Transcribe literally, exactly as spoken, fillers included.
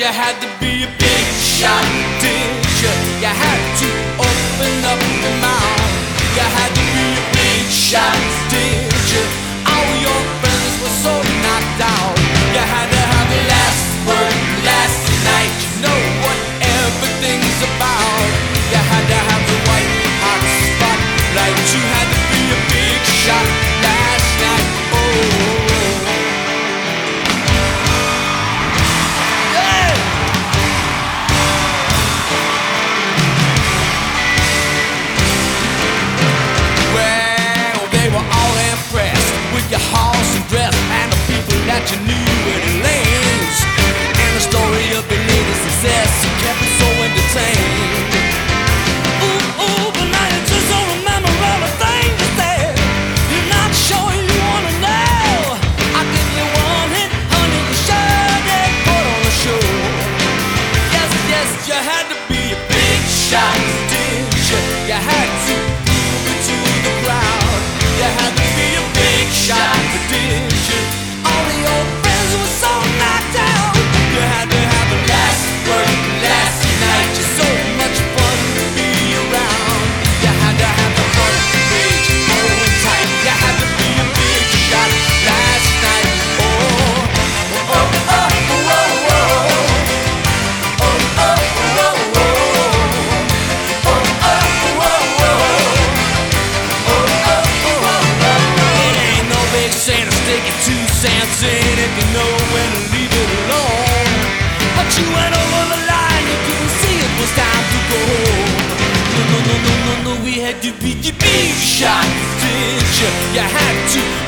you had to be a big shot, did you? You had to open up your mouth. You had to be a big shot, did you? All your friends were so knocked out. You had to have the last word last night. You know what everything's about. You had to have the white hot spotlight. You had to be a big shot last night. Oh. Your horse and dress and the people that you knew in the lanes, and the story of the lady's success kept me so entertained. Ooh, ooh, but now you just don't remember all the things you said. You're not sure you wanna know. I give you one hit, honey, you sure did put on the show. Yes, yes, you had to be a big shot, did you? You had to prove it to the crowd. You had to be a big shot, did you? All of your friends were so knocked out. You had to have the last word last night. You're so much fun to be around. You had to have the front page hold tight. You had to be a big shot last night. Oh, oh, oh, oh, oh, oh, oh, oh, oh, oh, oh. Saying to stick your two cents in if you know when to leave it alone. But you went over the line, you couldn't see it was time to go home. No, no, no, no, no, no, we had to be the big shot, did you? You had to